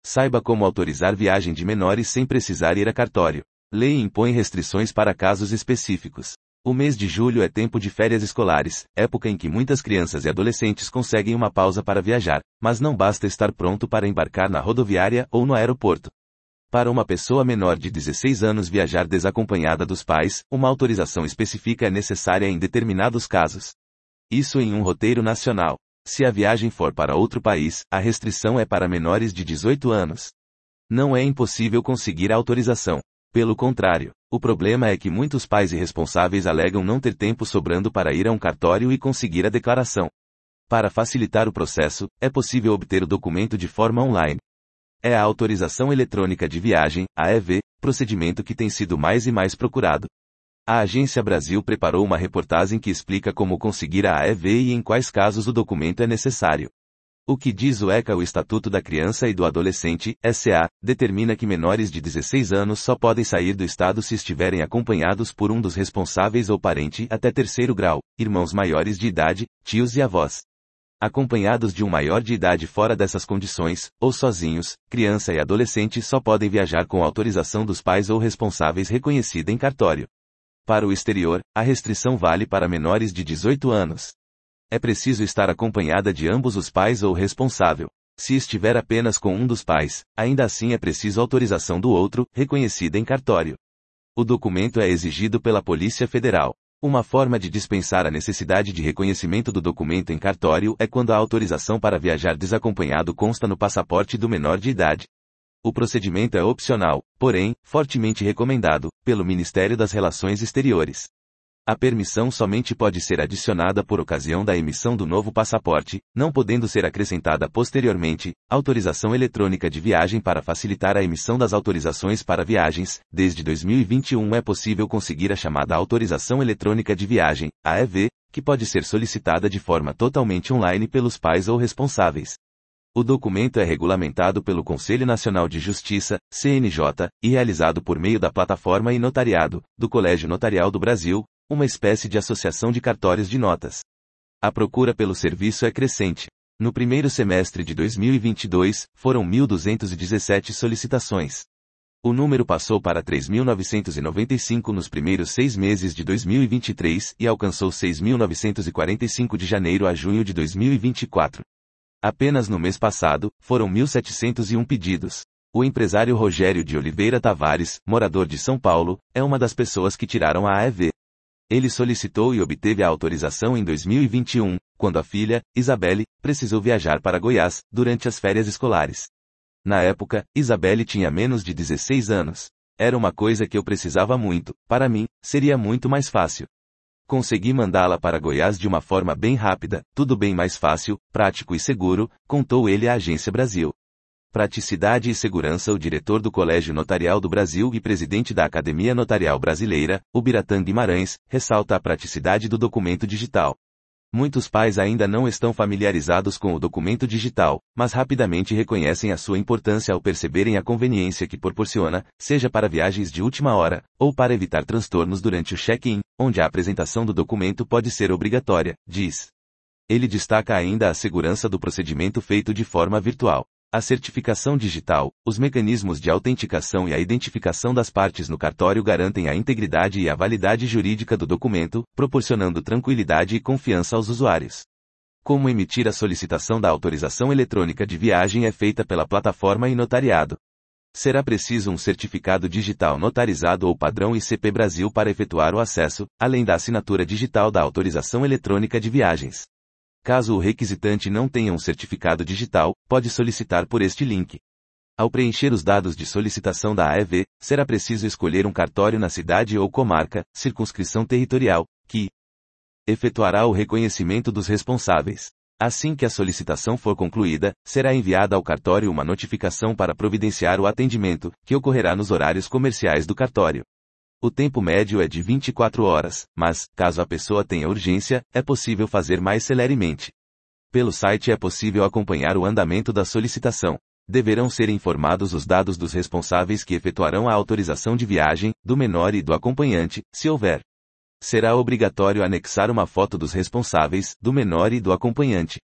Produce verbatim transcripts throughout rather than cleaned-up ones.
Saiba como autorizar viagem de menores sem precisar ir a cartório. Lei impõe restrições para casos específicos. O mês de julho é tempo de férias escolares, época em que muitas crianças e adolescentes conseguem uma pausa para viajar, mas não basta estar pronto para embarcar na rodoviária ou no aeroporto. Para uma pessoa menor de dezesseis anos viajar desacompanhada dos pais, uma autorização específica é necessária em determinados casos. Isso em um roteiro nacional. Se a viagem for para outro país, a restrição é para menores de dezoito anos. Não é impossível conseguir a autorização. Pelo contrário, o problema é que muitos pais irresponsáveis alegam não ter tempo sobrando para ir a um cartório e conseguir a declaração. Para facilitar o processo, é possível obter o documento de forma online. É a autorização eletrônica de viagem, a E V, procedimento que tem sido mais e mais procurado. A Agência Brasil preparou uma reportagem que explica como conseguir a E V e em quais casos o documento é necessário. O que diz o ECA, o Estatuto da Criança e do Adolescente, S A, determina que menores de dezesseis anos só podem sair do estado se estiverem acompanhados por um dos responsáveis ou parente até terceiro grau, irmãos maiores de idade, tios e avós. Acompanhados de um maior de idade fora dessas condições, ou sozinhos, criança e adolescente só podem viajar com autorização dos pais ou responsáveis reconhecida em cartório. Para o exterior, a restrição vale para menores de dezoito anos. É preciso estar acompanhada de ambos os pais ou responsável. Se estiver apenas com um dos pais, ainda assim é preciso autorização do outro, reconhecida em cartório. O documento é exigido pela Polícia Federal. Uma forma de dispensar a necessidade de reconhecimento do documento em cartório é quando a autorização para viajar desacompanhado consta no passaporte do menor de idade. O procedimento é opcional, porém, fortemente recomendado, pelo Ministério das Relações Exteriores. A permissão somente pode ser adicionada por ocasião da emissão do novo passaporte, não podendo ser acrescentada posteriormente. Autorização eletrônica de viagem. Para facilitar a emissão das autorizações para viagens, desde dois mil e vinte e um é possível conseguir a chamada autorização eletrônica de viagem, a E V, que pode ser solicitada de forma totalmente online pelos pais ou responsáveis. O documento é regulamentado pelo Conselho Nacional de Justiça, C N J, e realizado por meio da plataforma e notariado, do Colégio Notarial do Brasil, uma espécie de associação de cartórios de notas. A procura pelo serviço é crescente. No primeiro semestre de dois mil e vinte e dois, foram mil duzentas e dezessete solicitações. O número passou para três mil novecentos e noventa e cinco nos primeiros seis meses de dois mil e vinte e três e alcançou seis mil novecentos e quarenta e cinco de janeiro a junho de dois mil e vinte e quatro. Apenas no mês passado, foram mil setecentos e um pedidos. O empresário Rogério de Oliveira Tavares, morador de São Paulo, é uma das pessoas que tiraram a E V. Ele solicitou e obteve a autorização em dois mil e vinte e um, quando a filha, Isabelle, precisou viajar para Goiás, durante as férias escolares. Na época, Isabelle tinha menos de dezesseis anos. Era uma coisa que eu precisava muito, para mim, seria muito mais fácil. Consegui mandá-la para Goiás de uma forma bem rápida, tudo bem mais fácil, prático e seguro, contou ele à Agência Brasil. Praticidade e segurança. O diretor do Colégio Notarial do Brasil e presidente da Academia Notarial Brasileira, Ubiratã Guimarães, ressalta a praticidade do documento digital. Muitos pais ainda não estão familiarizados com o documento digital, mas rapidamente reconhecem a sua importância ao perceberem a conveniência que proporciona, seja para viagens de última hora, ou para evitar transtornos durante o check-in, onde a apresentação do documento pode ser obrigatória, diz. Ele destaca ainda a segurança do procedimento feito de forma virtual. A certificação digital, os mecanismos de autenticação e a identificação das partes no cartório garantem a integridade e a validade jurídica do documento, proporcionando tranquilidade e confiança aos usuários. Como emitir a solicitação da autorização eletrônica de viagem é feita pela plataforma e notariado. Será preciso um certificado digital notarizado ou padrão I C P Brasil para efetuar o acesso, além da assinatura digital da autorização eletrônica de viagens. Caso o requisitante não tenha um certificado digital, pode solicitar por este link. Ao preencher os dados de solicitação da A E V, será preciso escolher um cartório na cidade ou comarca, circunscrição territorial, que efetuará o reconhecimento dos responsáveis. Assim que a solicitação for concluída, será enviada ao cartório uma notificação para providenciar o atendimento, que ocorrerá nos horários comerciais do cartório. O tempo médio é de vinte e quatro horas, mas, caso a pessoa tenha urgência, é possível fazer mais celeremente. Pelo site é possível acompanhar o andamento da solicitação. Deverão ser informados os dados dos responsáveis que efetuarão a autorização de viagem, do menor e do acompanhante, se houver. Será obrigatório anexar uma foto dos responsáveis, do menor e do acompanhante.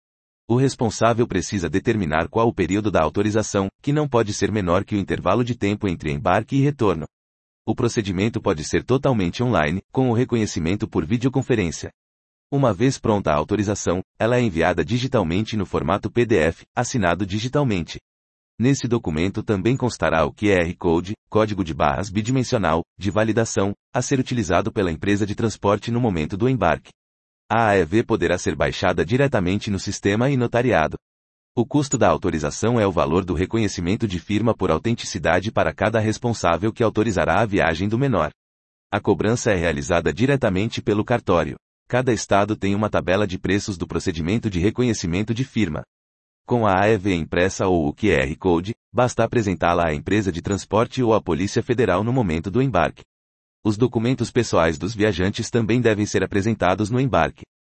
O responsável precisa determinar qual o período da autorização, que não pode ser menor que o intervalo de tempo entre embarque e retorno. O procedimento pode ser totalmente online, com o reconhecimento por videoconferência. Uma vez pronta a autorização, ela é enviada digitalmente no formato P D F, assinado digitalmente. Nesse documento também constará o Q R Code, código de barras bidimensional, de validação, a ser utilizado pela empresa de transporte no momento do embarque. A A E V poderá ser baixada diretamente no sistema e notariado. O custo da autorização é o valor do reconhecimento de firma por autenticidade para cada responsável que autorizará a viagem do menor. A cobrança é realizada diretamente pelo cartório. Cada estado tem uma tabela de preços do procedimento de reconhecimento de firma. Com a A E V impressa ou o Q R Code, basta apresentá-la à empresa de transporte ou à Polícia Federal no momento do embarque. Os documentos pessoais dos viajantes também devem ser apresentados no embarque.